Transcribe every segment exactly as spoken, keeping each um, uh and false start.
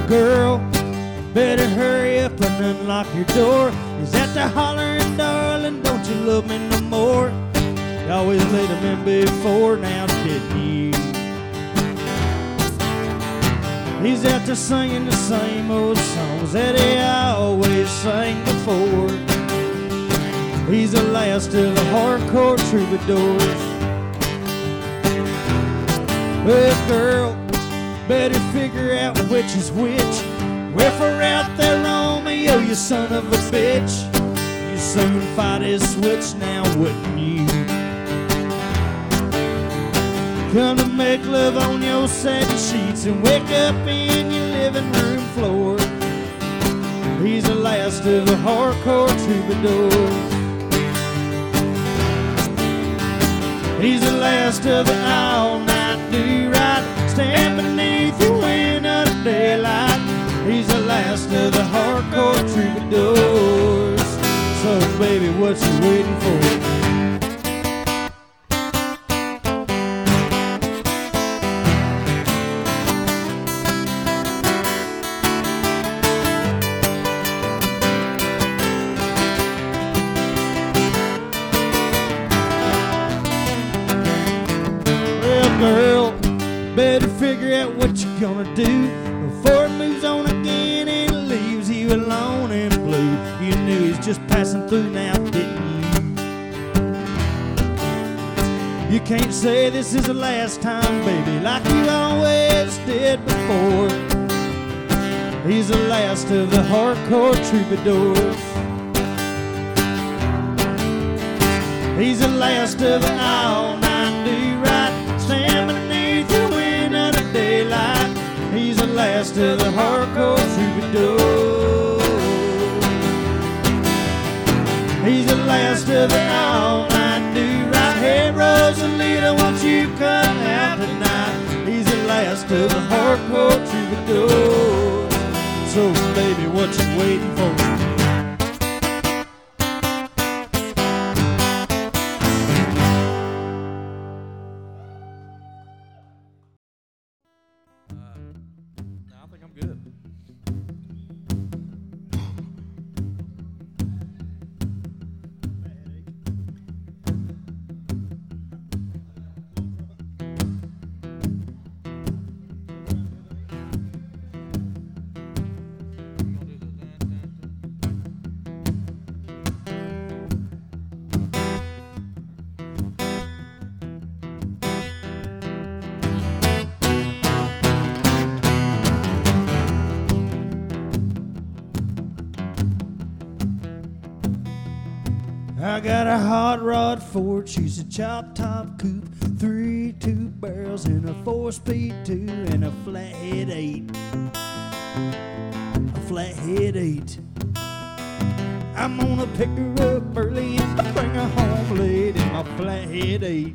girl, better hurry up and unlock your door. Is that the hollering, darling, don't you love me no more? You always let him in before, now didn't you? He's out there singing the same old songs that he always sang before. He's the last of the hardcore troubadours. Well, girl, better figure out which is which. Well, for out there, Romeo, you son of a bitch, you soon fight his switch now, wouldn't you? Come to make love on your satin sheets and wake up in your living room floor. He's the last of the hardcore troubadours. He's the last of the all-night do-right, stand beneath your window of daylight. He's the last of the hardcore troubadours. So baby, what you waiting for? Girl, better figure out what you're gonna do before it moves on again and leaves you alone and blue. You knew he's just passing through now, didn't you? You can't say this is the last time, baby, like you always did before. He's the last of the hardcore troubadours. He's the last of the all-night do-right, stand beneath your window of daylight. He's the last of the hardcore troubadours. He's the last of the all-night do-right. Hey, Rosalita, won't you come out tonight? He's the last of the hardcore troubadours. So, baby, what you waiting for? I got a hot rod Ford, she's a chop top coupe, three two barrels and a four speed two and a flathead eight, a flathead eight. I'm gonna pick her up early and bring her home late in my flathead eight.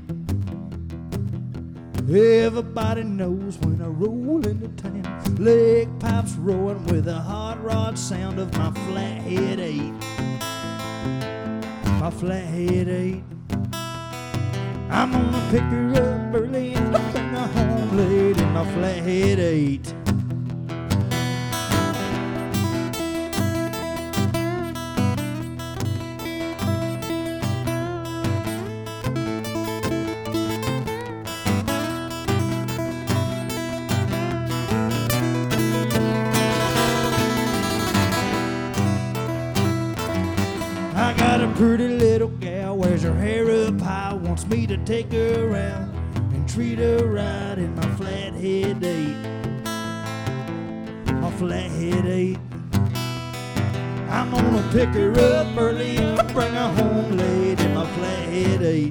Everybody knows when I roll into town, leg pipes roaring with a hot rod sound of my flathead eight. My flathead eight. I'm gonna pick her up early and bring her home late in my flathead eight. I got a pretty little gal, wears her hair up high, wants me to take her around and treat her right in my flathead eight. My flathead eight. I'm gonna pick her up early and bring her home late in my flathead eight.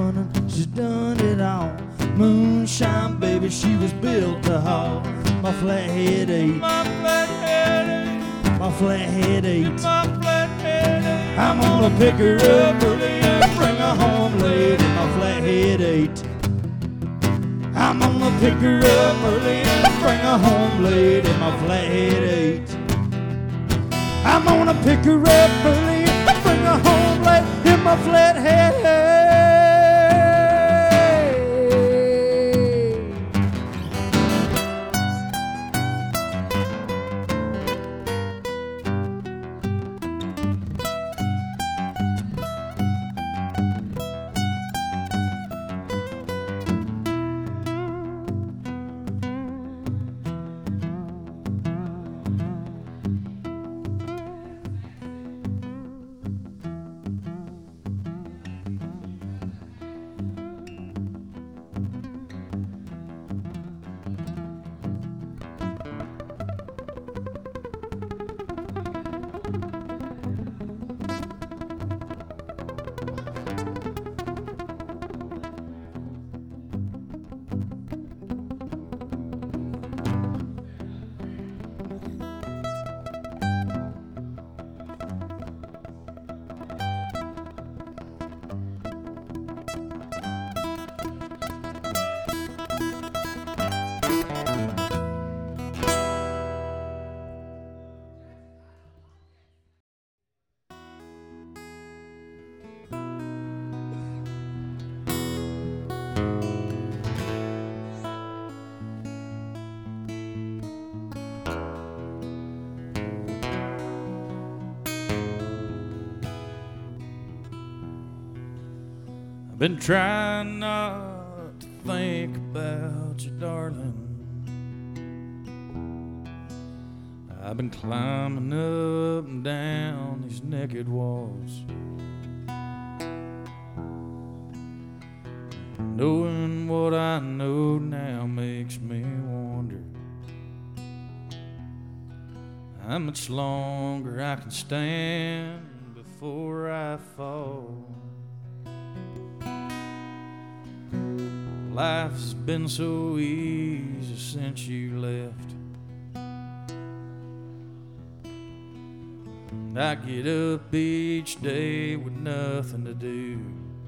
running, she's done it all. Moonshine baby, she was built to haul. My flathead eight, My flathead eight, my flathead eight. my flathead eight. I'm gonna pick her up early and bring her home late in my flathead eight. I'm gonna pick her up early and bring her home late in my flathead eight. I'm gonna pick her up early and bring her home late in my flathead eight. I've been trying not to think about you, darling. I've been climbing up and down these naked walls, knowing what I know now makes me wonder how much longer I can stand before I fall. Life's been so easy since you left. I get up each day with nothing to do,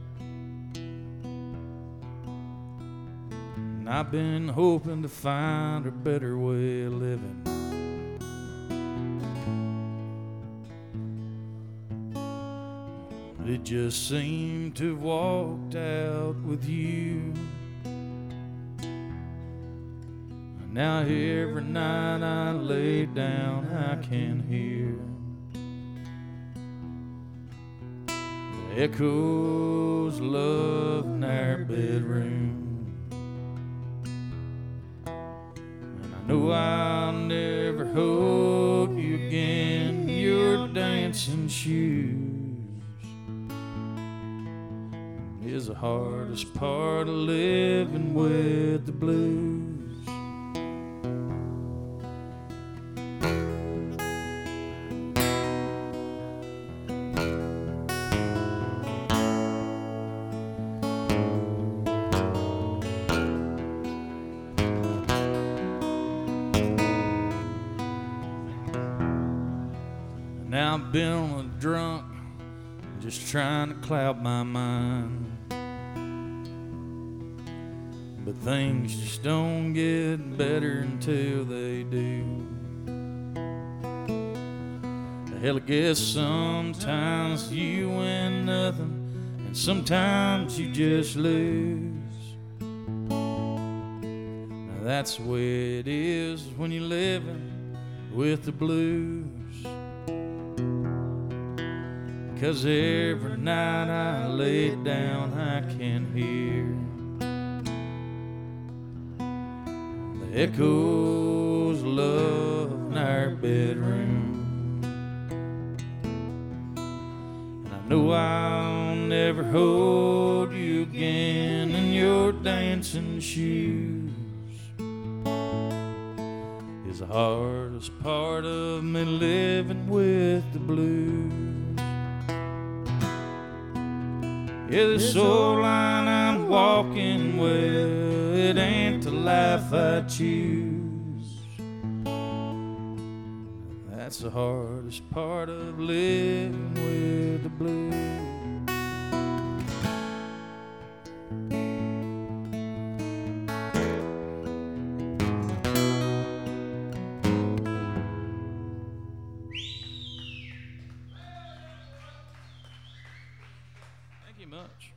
and I've been hoping to find a better way of living. It just seemed to have walked out with you. Now every night I lay down, I can hear the echoes of love in our bedroom. And I know I'll never hold you again in your dancing shoes. Is the hardest part of living with the blues. Now I've been on a drunk, just trying to cloud my mind, but things just don't get better until they do. Hell, I guess sometimes you win nothing, and sometimes you just lose. Now that's the way it is when you're living with the blues. 'Cause every night I lay down, I can hear the echoes of love in our bedroom. And I know I'll never hold you again in your dancing shoes. Is the hardest part of me living with the blues. Yeah, this old line I'm walking with, it ain't the life I choose. That's the hardest part of living with the blues. Thank you much.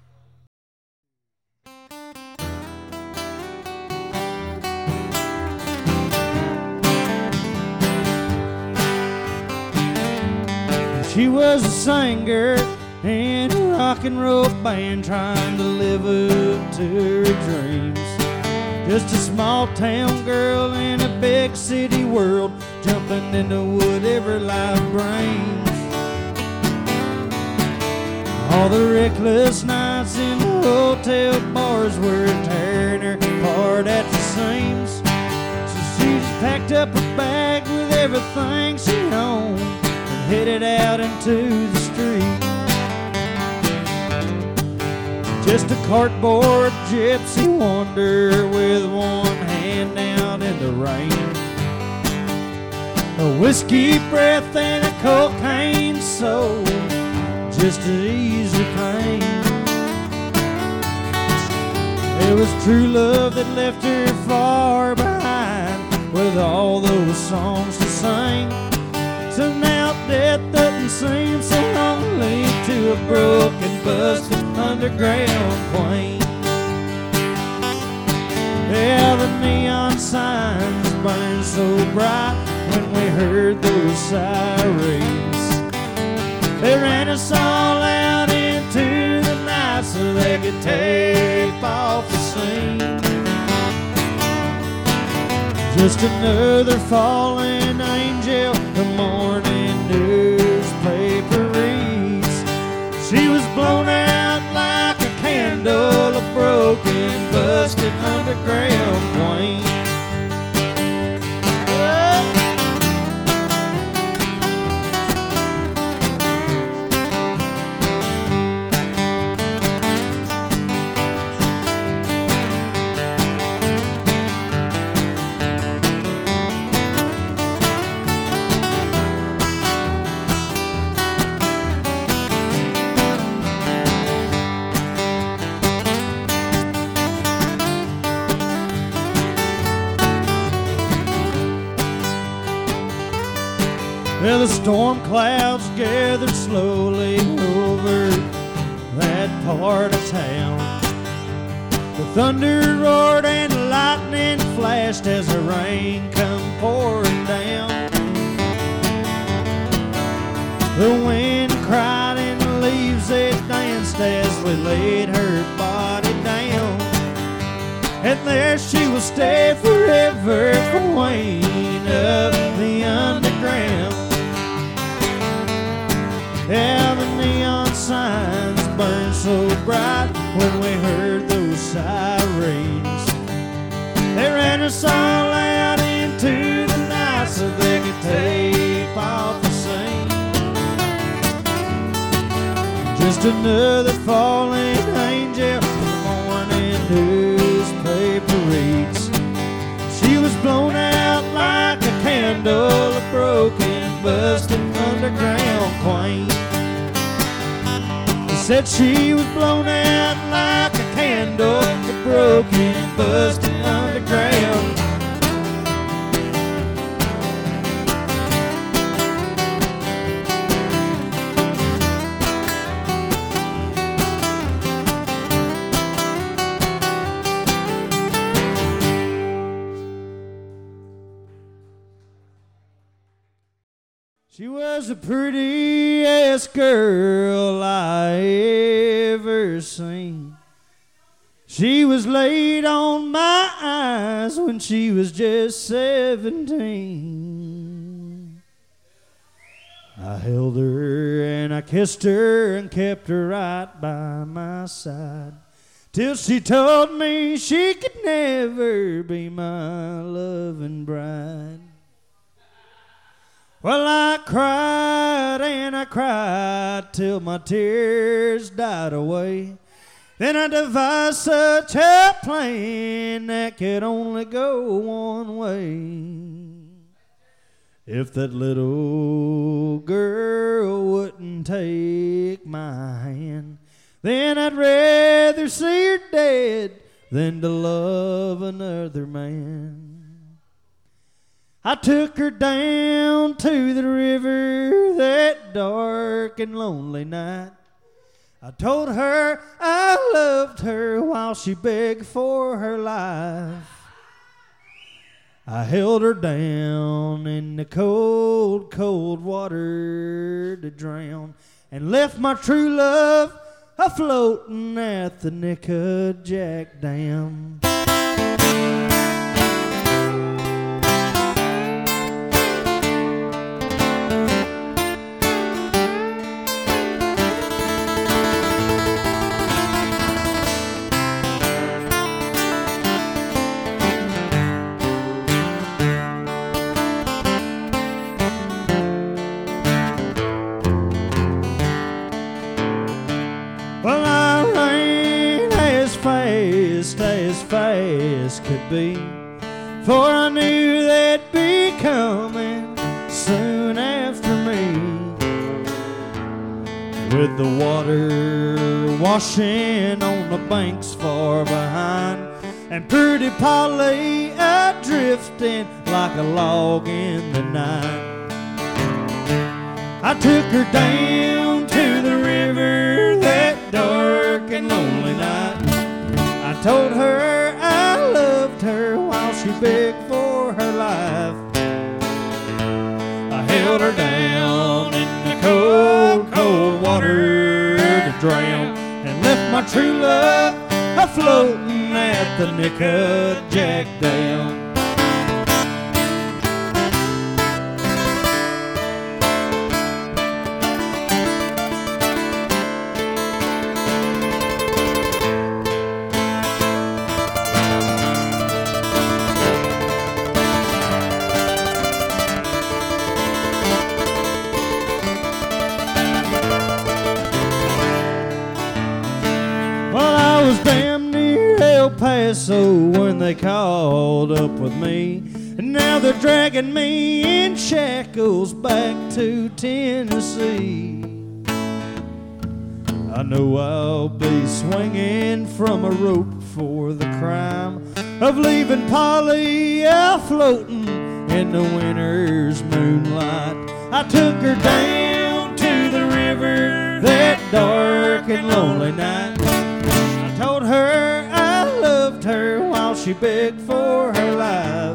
She was a singer in a rock and roll band, trying to live up to her dreams. Just a small town girl in a big city world, jumping into whatever life brings. All the reckless nights in the hotel bars were tearing her apart at the seams. So she just packed up her bag with everything she owned and headed out into the street. Just a cardboard gypsy wanderer with one hand out in the rain, a whiskey breath and a cocaine soul, just to ease her pain. It was true love that left her far behind, with all those songs to sing. So now death doesn't seem so lonely to a broken, busted underground queen. Yeah, the neon signs burned so bright when we heard those sirens. They ran us all out into the night so they could tape off the scene. Just another fallen angel the morning newspaper reads. She was blown out like a candle, a broken, busted underground queen. Well, the storm clouds gathered slowly over that part of town. The thunder roared and the lightning flashed as the rain come pouring down. The wind cried and the leaves they danced as we laid her body down. And there she will stay forever, queen of the underground. Yeah, the neon signs burned so bright when we heard those sirens. They ran us all out into the night so they could tape off the scene. Just another fallen angel the morning newspaper reads. She was blown out like a candle, a broken, busted underground queen. Said she was blown out like a candle, a broken, busted underground. She was the prettiest girl I ever seen. She was laid on my eyes when she was just seventeen. I held her and I kissed her and kept her right by my side, till she told me she could never be my loving bride. Well, I cried and I cried till my tears died away. Then I devised such a plan that could only go one way. If that little girl wouldn't take my hand, then I'd rather see her dead than to love another man. I took her down to the river that dark and lonely night. I told her I loved her while she begged for her life. I held her down in the cold, cold water to drown, and left my true love a-floating at the Nickajack Dam. Well, I ran as fast as fast could be, for I knew they'd be coming soon after me. With the water washing on the banks far behind, and pretty Polly a-drifting like a log in the night. I took her down to the river that dark and lonely night. I told her I loved her while she begged for her life. I held her down in the cold, cold water to drown, and left my true love a-floating at the Nickajack Dam. I was damn near El Paso when they called up with me, and now they're dragging me in shackles back to Tennessee. I know I'll be swinging from a rope for the crime of leaving Polly a-floating in the winter's moonlight. I took her down to the river that dark and lonely night. Told her I loved her while she begged for her life.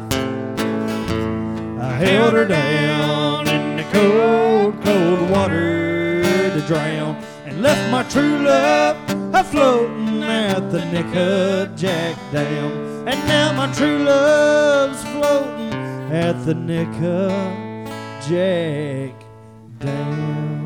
I held her down in the cold, cold water to drown, and left my true love a-floating at the Nickajack Dam. And now my true love's floating at the Nickajack Dam.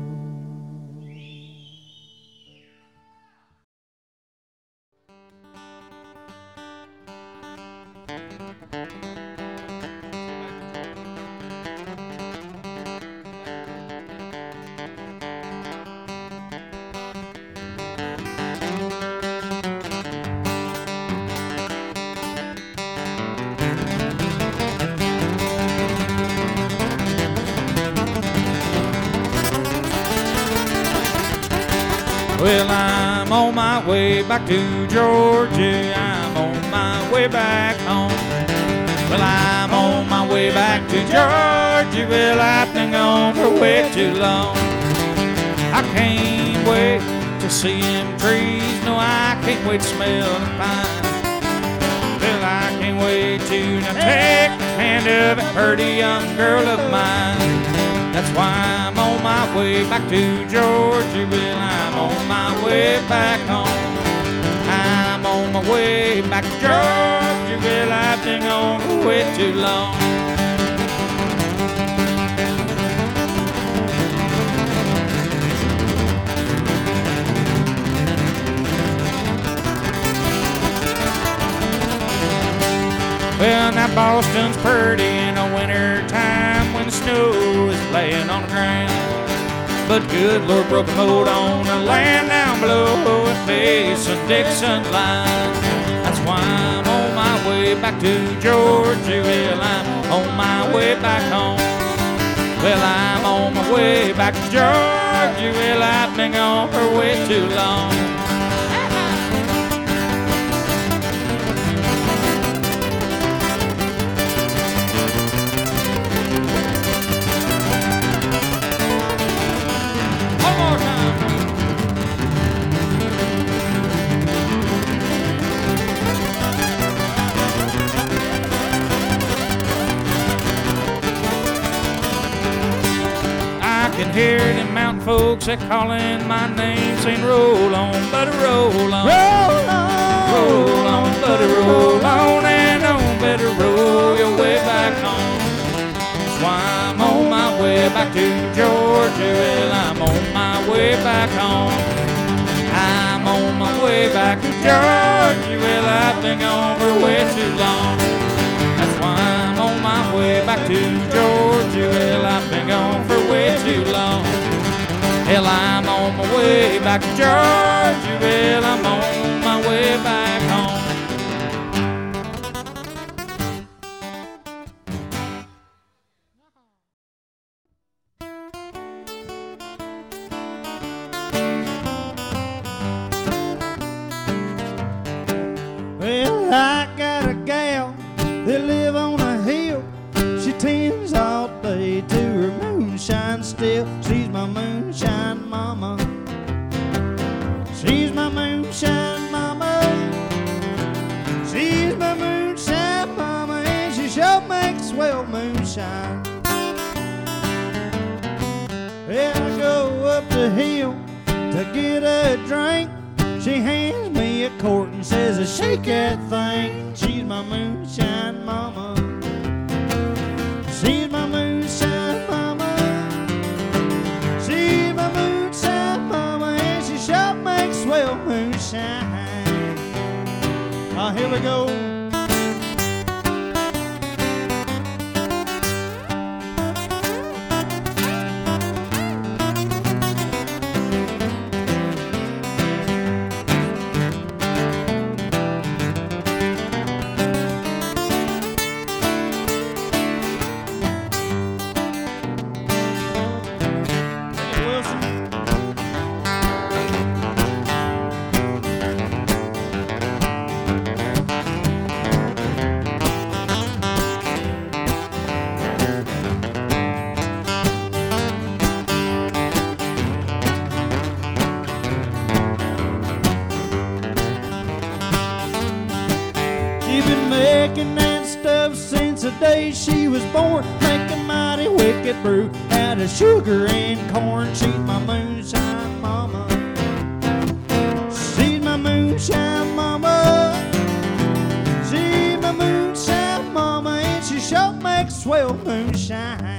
Well, I'm on my way back to Georgia. I'm on my way back home. Well, I'm on my way back to Georgia. Well, I've been gone for way too long. I can't wait to see them trees. No, I can't wait to smell the pine. Well, I can't wait to now take the hand of a pretty young girl of mine. That's why I'm on my way back to Georgia. Well, I'm on my way back home. I'm on my way back to Georgia. Well, I've been gone for way too long. Well, now Boston's pretty in the winter time when the snow is laying on the ground. but good Lord broke a mold on the land down below at Mason Dixon line. That's why I'm on my way back to Georgia. Well, I'm on my way back home. Well, I'm on my way back to Georgia. Well, I've been gone for way too long. One more time. I can hear them mountain folks a calling my name, saying roll on, buddy, roll on. Roll on, Roll on, buddy, roll on, and on, better roll your way back home. That's why I'm on my way back to Georgia. Well, I'm on my way back home. I'm on my way back to Georgia. Well, I've been gone for way too long. That's why I'm on my way back to Georgia. Well, I've been gone for way too long. Hell, I'm on my way back to Georgia. Well, I'm on my way back home. Well, I got a gal that live on a hill. She tends all day to her moonshine still. She's my moonshine mama. She's my moonshine mama. She's my moonshine mama, and she sure makes swell moonshine. Well, I go up the hill to get a drink. She hands me a quart and says, shake that thing. She's my moonshine mama. She's my moonshine mama. She's my moonshine mama, and she sure makes swell moonshine. Oh, here we go. She's been making that stuff since the day she was born. Making mighty wicked brew out of sugar and corn. She's my moonshine mama. She's my moonshine mama. She's my moonshine mama, and she sure makes swell moonshine.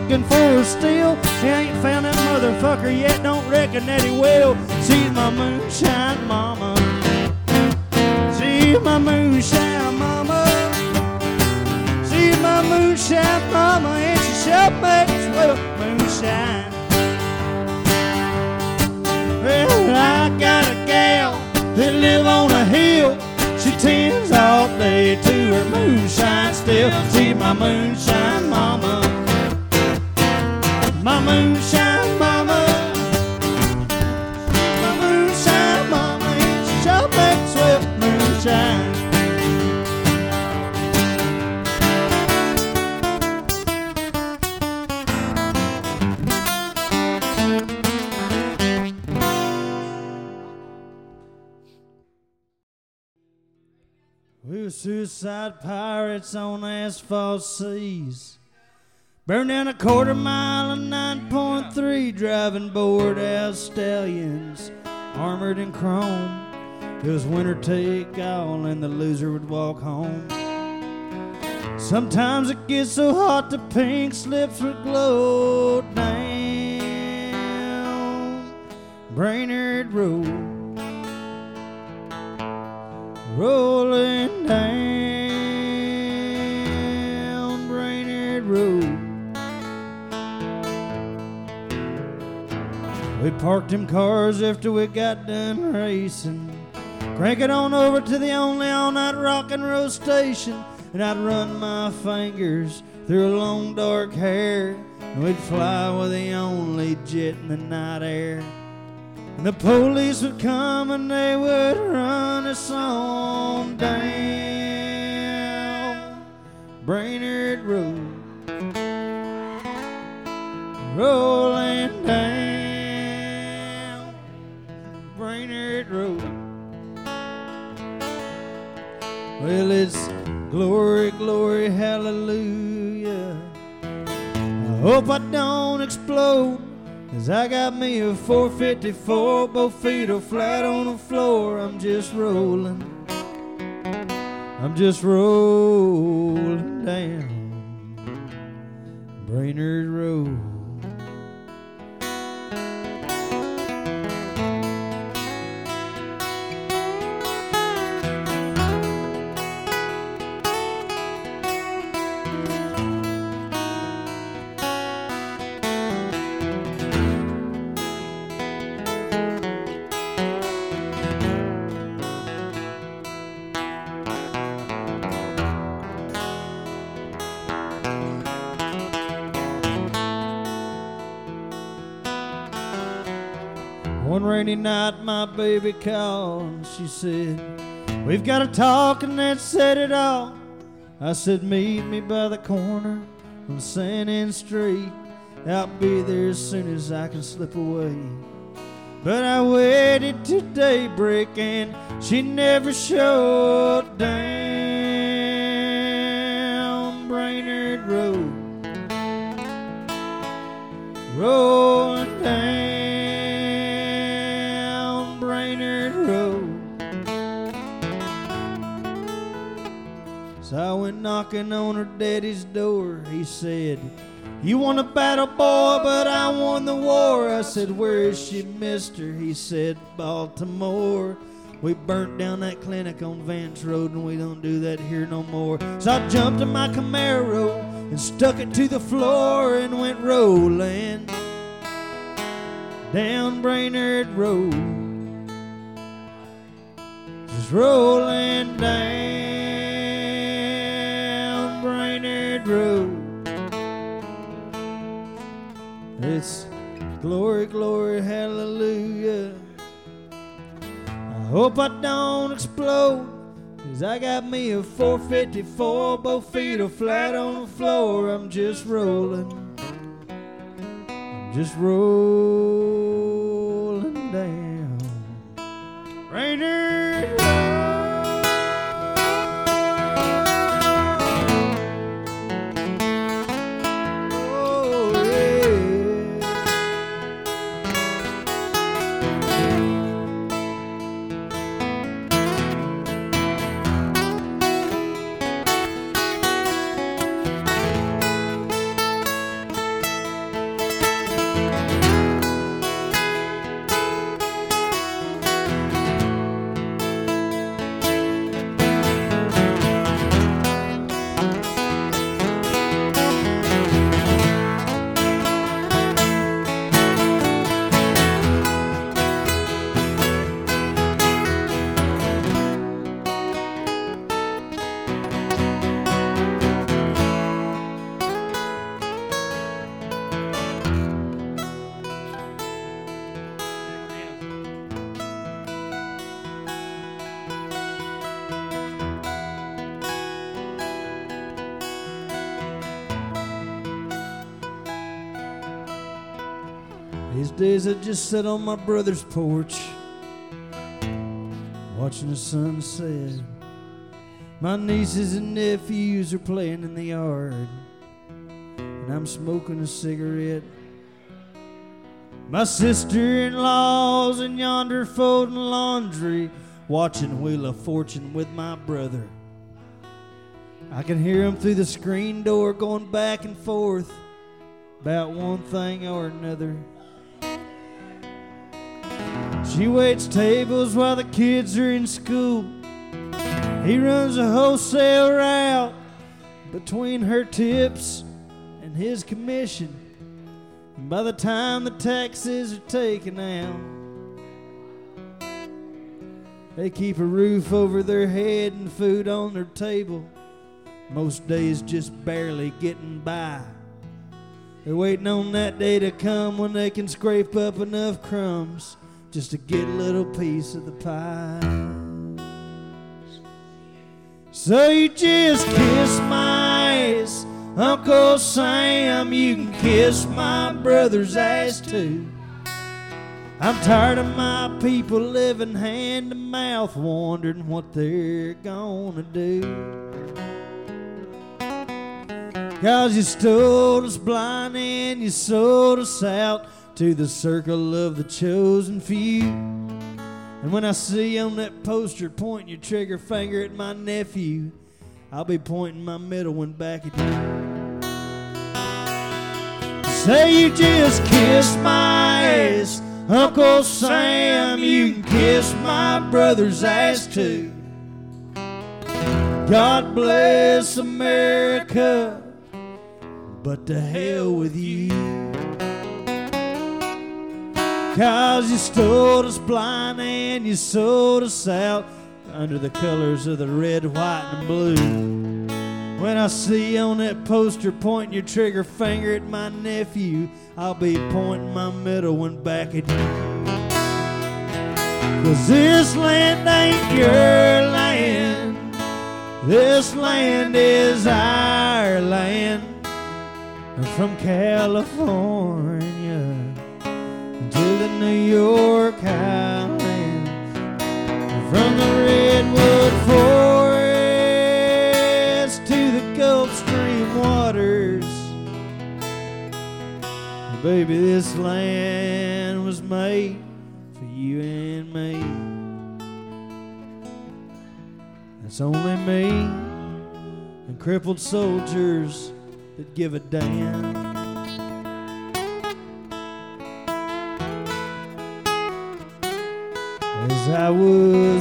looking for her still. He ain't found that motherfucker yet, don't reckon that he will. She's my moonshine mama. She's my moonshine mama. She's my moonshine mama, and she sure makes well moonshine. Well, I got a gal that live on a hill. She tends all day to her moonshine still. She's my moonshine mama. My moonshine mama. My moonshine mama. And she sure makes well moonshine. We were suicide pirates on asphalt seas. Burned down a quarter mile of nine point three, driving bored out stallions, armored in chrome. It was winter take all, and the loser would walk home. Sometimes it gets so hot the pink slips would glow down Brainerd Road. Rolling down Brainerd Road. We parked them cars after we got done racing. Crank it on over to the only all-night rock and roll station. And I'd run my fingers through her long dark hair. And we'd fly with the only jet in the night air. And the police would come and they would run us on down Brainerd Road. Rolling down Brainerd Road. Well, it's glory, glory, hallelujah. I hope I don't explode, 'cause I got me a four fifty-four, both feet are flat on the floor. I'm just rolling, I'm just rolling down Brainerd Road. One rainy night my baby called and she said, "We've got to talk," and that said it all. I said, "Meet me by the corner on San Ann Street. I'll be there as soon as I can slip away." But I waited till daybreak and she never showed down Brainerd Road. Rolling down Brainerd Road. So I went knocking on her daddy's door. He said, "You want a battle, boy, but I won the war." I said, "Where is she, mister?" He said, "Baltimore. We burnt down that clinic on Vance Road and we don't do that here no more." So I jumped in my Camaro and stuck it to the floor and went rolling down Brainerd Road. Just rolling down Brainerd Road. It's glory, glory, hallelujah. I hope I don't explode, 'cause I got me a four fifty-four, both feet are flat on the floor. I'm just rolling, I'm just rolling down Brainerd Road. These days I just sit on my brother's porch, watching the sunset. My nieces and nephews are playing in the yard, and I'm smoking a cigarette. My sister-in-law's in yonder folding laundry, watching Wheel of Fortune with my brother. I can hear him through the screen door going back and forth about one thing or another. She waits tables while the kids are in school. He runs a wholesale route between her tips and his commission. And by the time the taxes are taken out, they keep a roof over their head and food on their table. Most days just barely getting by. They're waiting on that day to come when they can scrape up enough crumbs just to get a little piece of the pie. So you just kiss my ass, Uncle Sam, you can kiss my brother's ass too. I'm tired of my people living hand to mouth, wondering what they're gonna do. 'Cause you stole us blind and you sold us out to the circle of the chosen few. And when I see you on that poster pointing your trigger finger at my nephew, I'll be pointing my middle one back at you. Say you just kiss my ass, Uncle Sam, you can kiss my brother's ass too. God bless America, but to hell with you. 'Cause you stole us blind and you sold us out under the colors of the red, white, and blue. When I see you on that poster pointing your trigger finger at my nephew, I'll be pointing my middle one back at you. 'Cause this land ain't your land, this land is our land. From California to the New York Highlands, from the Redwood Forest to the Gulf Stream waters. Baby, this land was made for you and me. It's only me and crippled soldiers that give a damn. As I was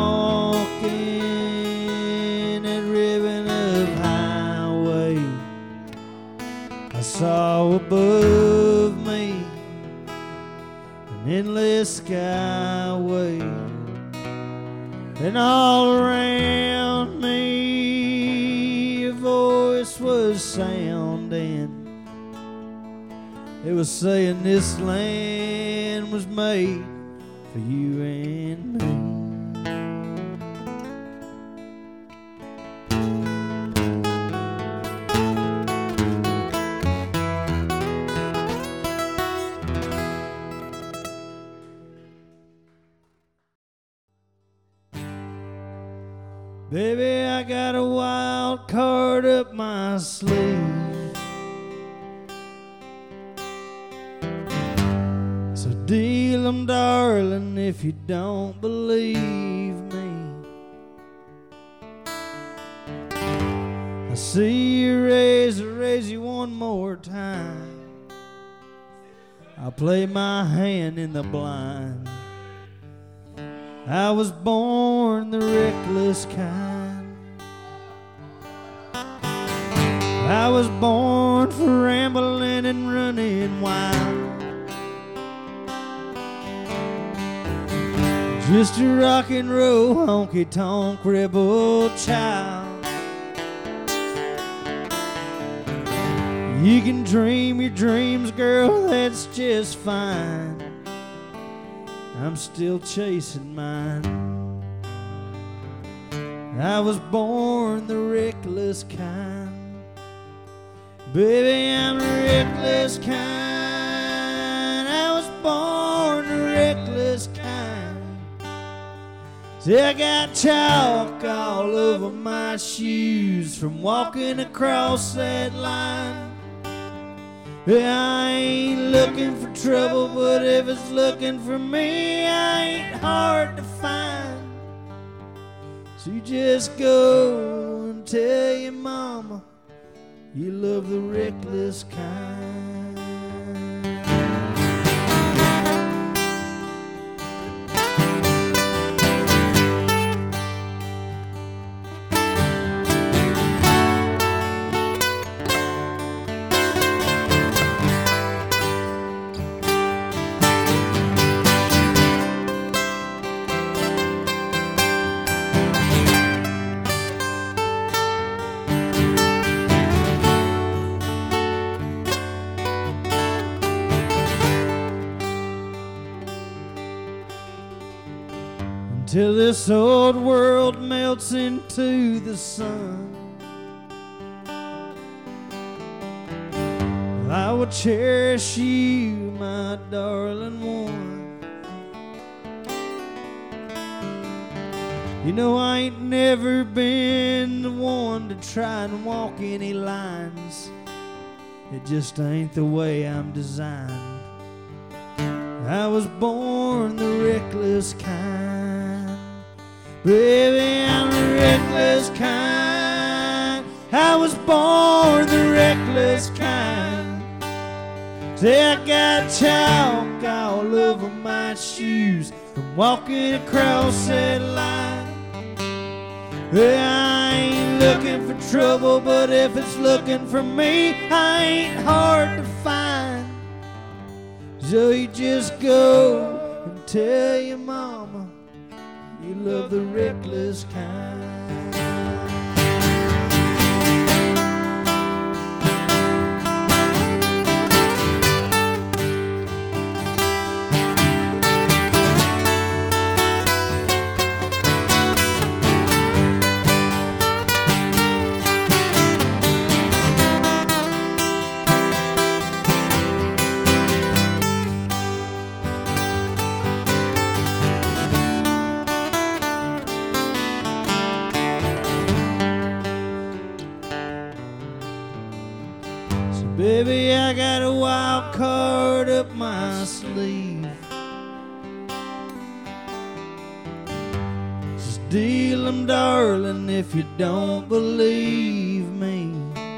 walking that ribbon of highway, I saw above me an endless skyway, and all around me a voice was sounding. It was saying this land was made for you and me. Baby, I got a wild card up my sleeve. So deal 'em, darling, if you don't believe me. I see you raise, raise you one more time. I'll play my hand in the blind. I was born the reckless kind. I was born for rambling and running wild. Just a rock and roll honky-tonk rebel child. You can dream your dreams, girl, that's just fine. I'm still chasing mine. I was born the reckless kind. Baby, I'm the reckless kind. I was born the reckless kind. See, I got chalk all over my shoes from walking across that line. Yeah, I ain't looking for trouble, but if it's looking for me, I ain't hard to find. So you just go and tell your mama you love the reckless kind. Till this old world melts into the sun, I will cherish you, my darling one. You know I ain't never been the one to try and walk any lines. It just ain't the way I'm designed. I was born the reckless kind. Baby, I'm the reckless kind. I was born the reckless kind. Say I got chalk all over my shoes from walking across that line. Yeah, I ain't looking for trouble, but if it's looking for me, I ain't hard to find. So you just go and tell your mama you love the reckless kind. Baby, I got a wild card up my sleeve. Just deal 'em, darling, if you don't believe me.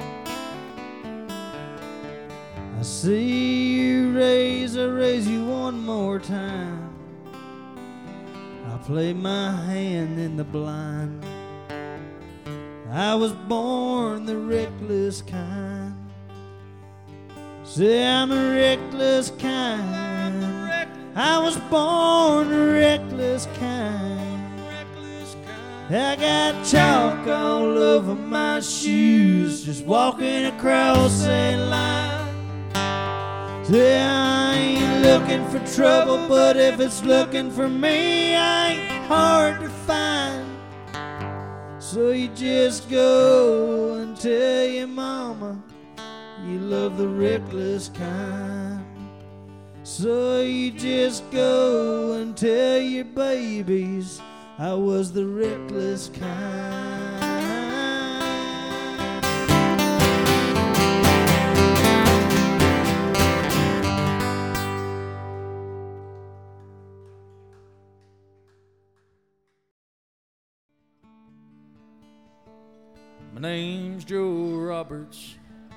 I see you raise, I raise you one more time. I play my hand in the blind. I was born the reckless kind. Say I'm a reckless kind. I was born a reckless kind. I got chalk all over my shoes just walking across that line. Say I ain't looking for trouble, but if it's looking for me, I ain't hard to find. So you just go and tell your mama you love the reckless kind. So you just go and tell your babies I was the reckless kind. My name's Joe Roberts.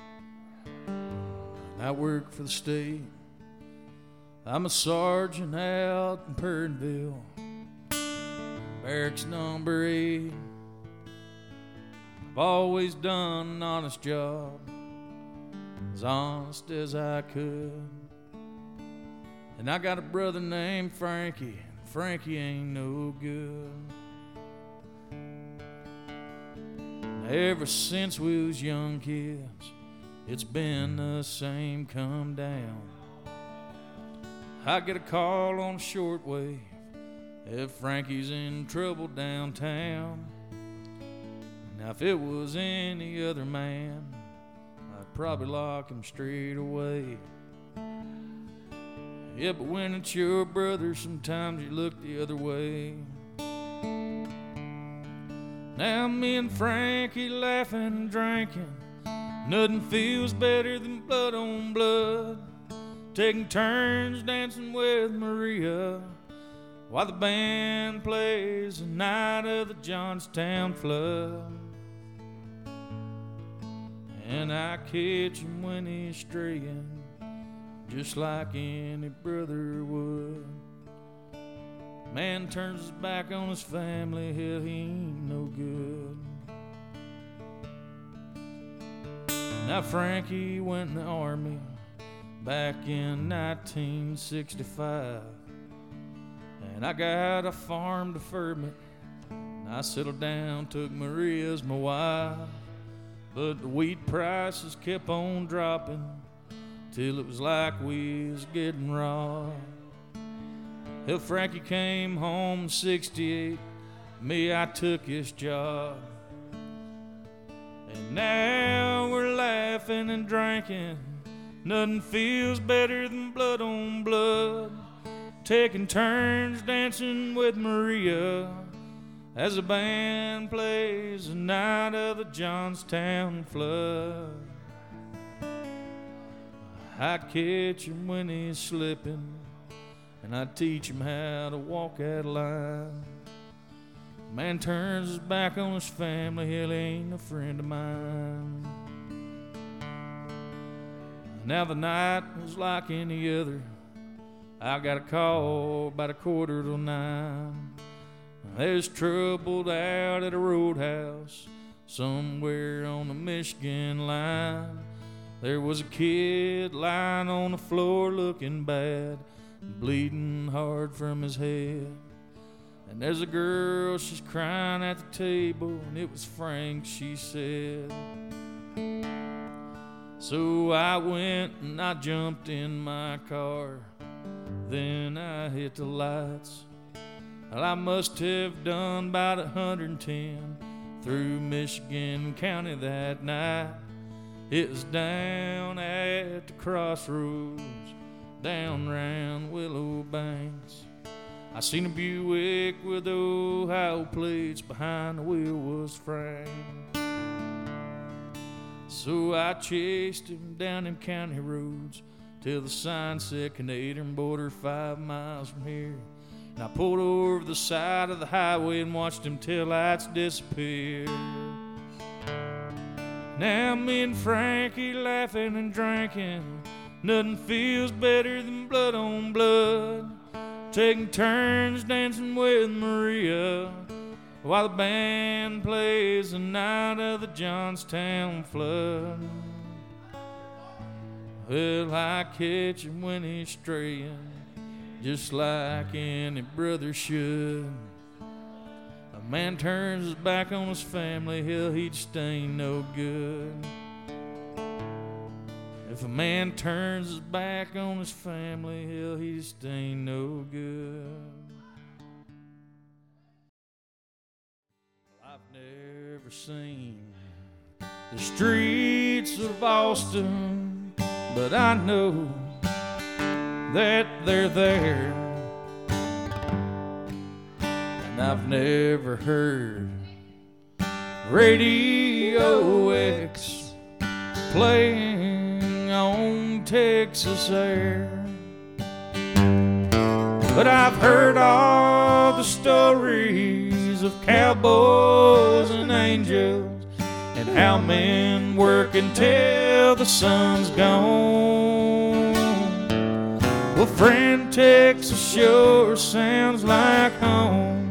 I work for the state. I'm a sergeant out in Purdonville, barracks number eight. I've always done an honest job, as honest as I could. And I got a brother named Frankie. Frankie ain't no good. Ever since we was young kids, it's been the same come down. I get a call on shortwave if Frankie's in trouble downtown. Now if it was any other man, I'd probably lock him straight away. Yeah, but when it's your brother, sometimes you look the other way. Now me and Frankie laughing and drinking. Nothing feels better than blood on blood. Taking turns dancing with Maria while the band plays the night of the Johnstown flood. And I catch him when he's straying, just like any brother would. Man turns his back on his family, hell, he ain't no good. Now Frankie went in the army back in nineteen sixty-five, and I got a farm deferment. I settled down, took Maria as my wife, but the wheat prices kept on dropping till it was like we was getting robbed. Hell, Frankie came home in sixty-eight, me, I took his job. And now we're laughing and drinking. Nothing feels better than blood on blood. Taking turns dancing with Maria as the band plays the night of the Johnstown flood. I catch him when he's slipping, and I teach him how to walk that line. Man turns his back on his family, hell, he ain't a friend of mine. Now the night was like any other. I got a call about a quarter to nine. There's trouble out at a roadhouse somewhere on the Michigan line. There was a kid lying on the floor looking bad, bleeding hard from his head. And there's a girl, she's crying at the table, and it was Frank, she said. So I went and I jumped in my car, then I hit the lights. Well, I must have done about a hundred and ten through Michigan County that night. It was down at the crossroads, down round Willow Banks. I seen a Buick with Ohio plates, behind the wheel was Frank. So I chased him down them county roads till the sign said Canadian border five miles from here. And I pulled over the side of the highway and watched them tail lights disappear. Now me and Frankie laughing and drinking. Nothing feels better than blood on blood. Taking turns dancing with Maria while the band plays the night of the Johnstown flood. Well, I catch him when he's straying, just like any brother should. A man turns his back on his family, hell, he'd stay no good. If a man turns his back on his family, hell, he'd stay no good. I've never seen the streets of Austin, but I know that they're there. And I've never heard Radio X playing on Texas air, but I've heard all the stories of cowboys and angels, and how men work until the sun's gone. Well, friend, Texas sure sounds like home.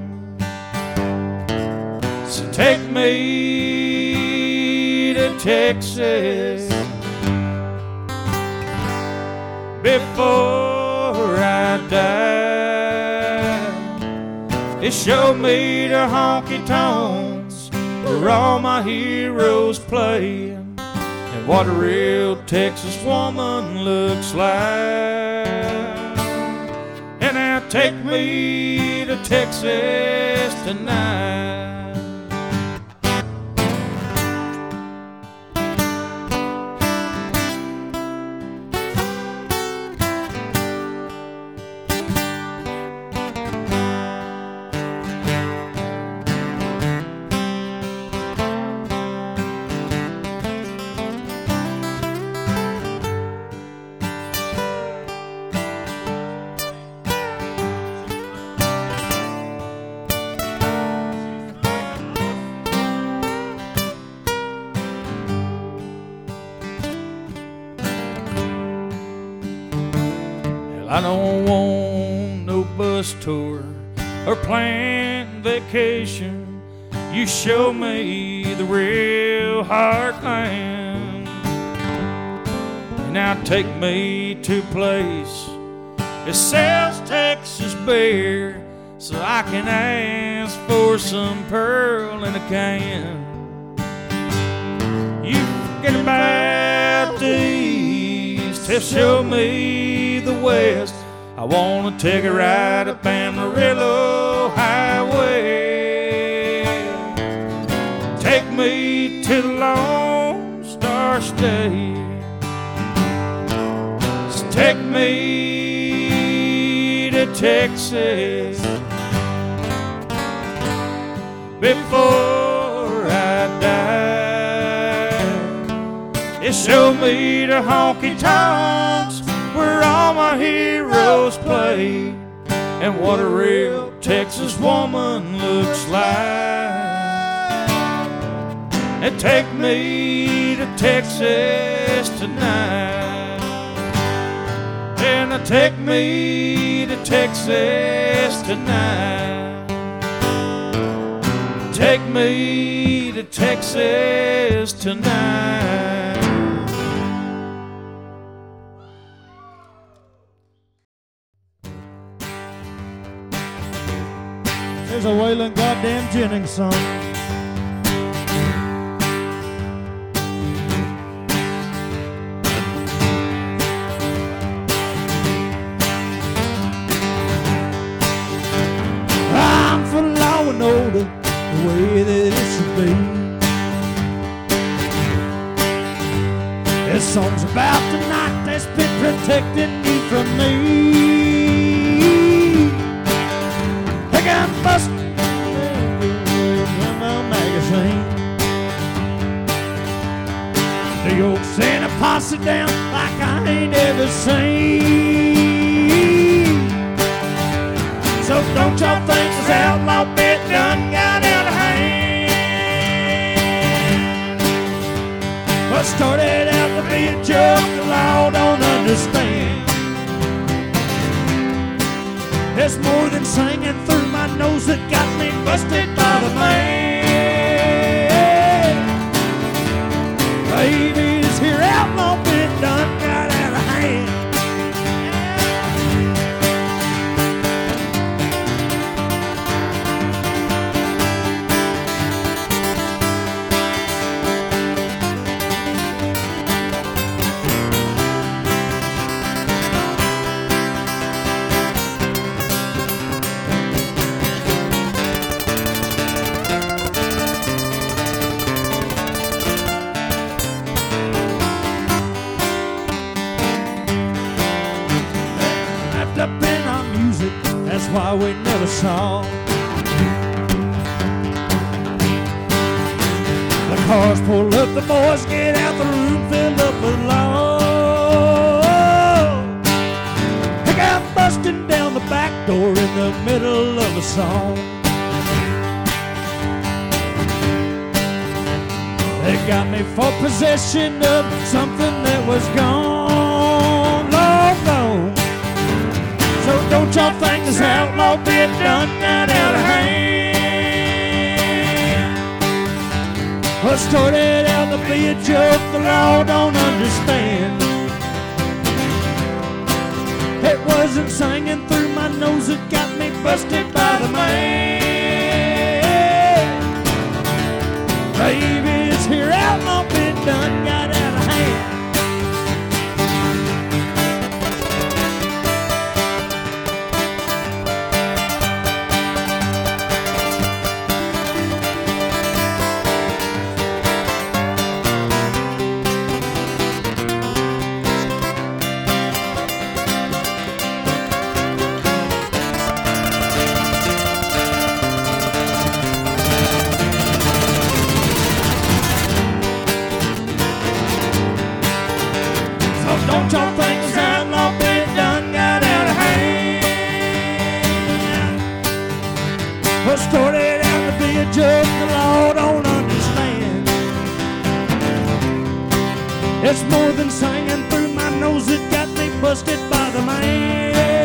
So take me to Texas before I die. It showed me the honky tonks where all my heroes play, and what a real Texas woman looks like. And now take me to Texas tonight. I don't want no bus tour or planned vacation. You show me the real heartland. And now take me to a place that sells Texas beer, so I can ask for some pearl in a can. You forget about the east, just show me the west. I wanna take a ride up Amarillo Highway. Take me to the Lone Star State. Just take me to Texas before I die. It showed me the honky tonks where all my heroes play, and what a real Texas woman looks like. And take me to Texas tonight. And take me to Texas tonight. Take me to Texas tonight. There's a Waylon goddamn Jennings song. I'm for law and order, the way that it should be. This song's about the night that's been protecting you from me. Think I'm busting from a magazine. New York sent a posse down like I ain't ever seen. So don't y'all think this outlaw bit done got out of hand? What started out to be a joke, the law don't understand. There's more than singing through my nose that got me busted by the man. Baby, this here outlaw bit done got out of hand. Up in our music, that's why we never saw. The cars pull up, the boys get out, the room filled up with law. They got busting down the back door in the middle of a song. They got me for possession of something that was gone, long gone. So don't y'all think this outlaw bit done got out of hand? What started out to be a joke, the law don't understand. It wasn't singing through my nose that got me busted by the man. Baby, this here outlaw bit done got out of hand. Don't y'all think this outlaw bit done got out of hand? What started out to be a joke, the law don't understand. It's more than singing through my nose that got me busted by the man.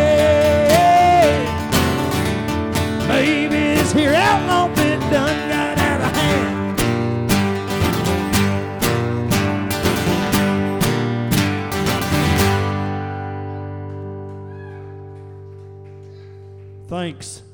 Maybe this here outlaw bit done got out of hand. Thanks.